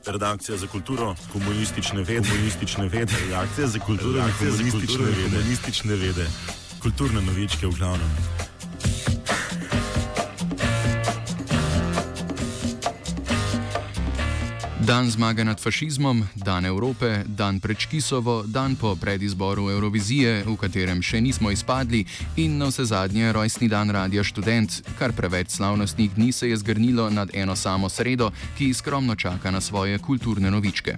Redakcija za kulturo, komunistične vede, redakcija za kulturo, komunistične vede, kulturne novičke v glavnem. Dan zmage nad fašizmom, dan Evrope, dan pred Škisovo, dan po predizboru Eurovizije, v katerem še nismo izpadli, in navsezadnje rojstni dan Radia Študent, kar preveč slavnostnih dni se je zgrnilo nad eno samo sredo, ki skromno čaka na svoje kulturne novičke.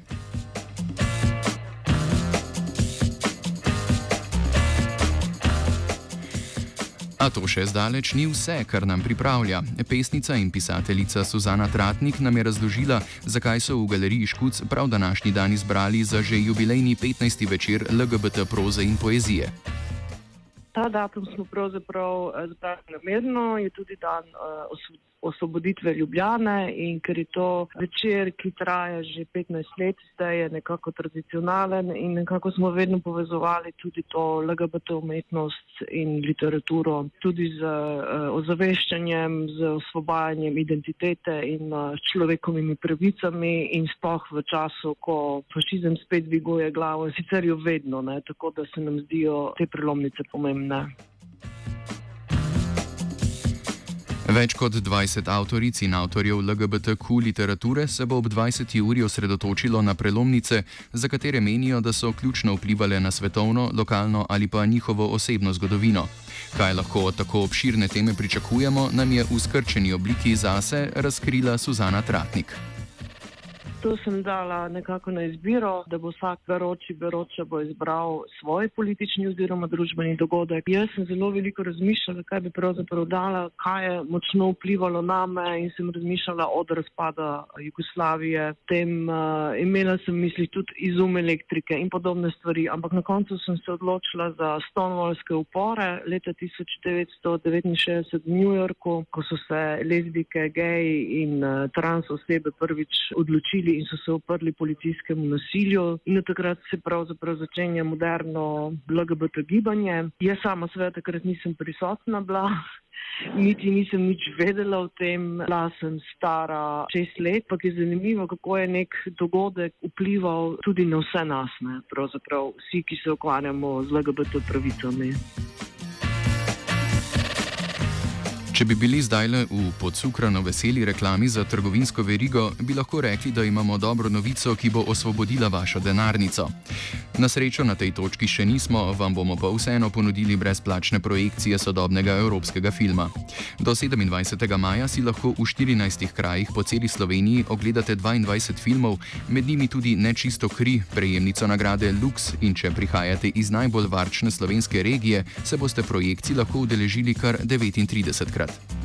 A to še zdaleč ni vse, kar nam pripravlja. Pesnica in pisateljica Suzana Tratnik nam je razložila, zakaj so v galeriji Škuc prav današnji dan izbrali za že jubilejni 15. večer LGBT proze in poezije. Ta datum smo pravzaprav zbrali namerno, je tudi dan osvoboditve Ljubljane, in ker je to večer, ki traja že 15 let, zdaj je nekako tradicionalen in nekako smo vedno povezovali tudi to LGBT umetnost in literaturo, tudi z ozaveščanjem, z osvobajanjem identitete in človekovimi pravicami, in sploh v času, ko fašizem spet dviguje glavo, sicer jo vedno, tako da se nam zdijo te prelomnice pomembne. Več kot 20 avtoric in avtorjev LGBTQ literature se bo ob 20. uri osredotočilo na prelomnice, za katere menijo, da so ključno vplivale na svetovno, lokalno ali pa njihovo osebno zgodovino. Kaj lahko od tako obširne teme pričakujemo, nam je v skrčeni obliki zase razkrila Suzana Tratnik. To sem dala nekako na izbiro, da bo vsak veroča bo izbral svoj politični oziroma družbeni dogodek. Jaz sem zelo veliko razmišljala, kaj bi pravzaprav dala, kaj je močno vplivalo name, in sem razmišljala od razpada Jugoslavije. Imela sem misli tudi izum elektrike in podobne stvari, ampak na koncu sem se odločila za stonewallske upore leta 1969 v New Yorku, ko so se lezbijke, geji in trans osebe prvič odločili in so se uprli policijskemu nasilju, in od takrat se pravzaprav začenja moderno LGBT gibanje. Jaz sama seveda takrat nisem prisotna bila, niti nisem nič vedela o tem, bila sem stara 6 let, pa je zanimivo, kako je nek dogodek vplival tudi na vse nas, pravzaprav vsi, ki se ukvarjamo z LGBT pravicami. Če bi bili zdajle v podcukrano veseli reklami za trgovinsko verigo, bi lahko rekli, da imamo dobro novico, ki bo osvobodila vašo denarnico. Na srečo na tej točki še nismo, vam bomo pa vseeno ponudili brezplačne projekcije sodobnega evropskega filma. Do 27. maja si lahko v 14 krajih po celi Sloveniji ogledate 22 filmov, med njimi tudi Nečisto kri, prejemnico nagrade Lux, in če prihajate iz najbolj varčne slovenske regije, se boste projekcij lahko udeležili kar 39krat.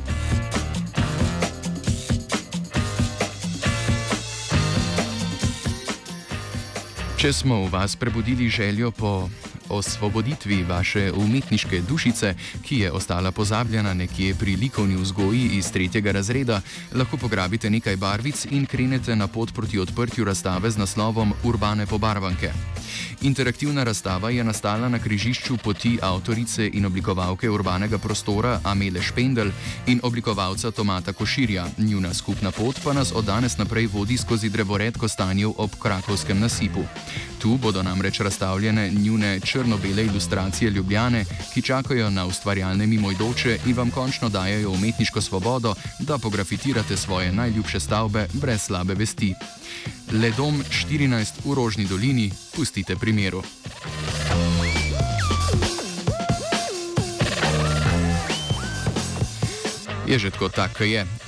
Če smo v vas prebudili željo po osvoboditvi vaše umetniške dušice, ki je ostala pozabljena nekje pri likovni vzgoji iz 3. razreda, lahko pograbite nekaj barvic in krenete na pot proti odprtju razstave z naslovom Urbane pobarvanke. Interaktivna razstava je nastala na križišču poti avtorice in oblikovalke urbanega prostora Amele Špendel in oblikovalca Tomata Koširja. Njuna skupna pot pa nas od danes naprej vodi skozi drevored kostanjev ob Krakovskem nasipu. Tu bodo namreč razstavljene njune črno-bele ilustracije Ljubljane, ki čakajo na ustvarjalne mimoidoče in vam končno dajejo umetniško svobodo, da pografitirate svoje najljubše stavbe brez slabe vesti. Ledom 14 v Rožni dolini, pustite primeru. Je že tako je.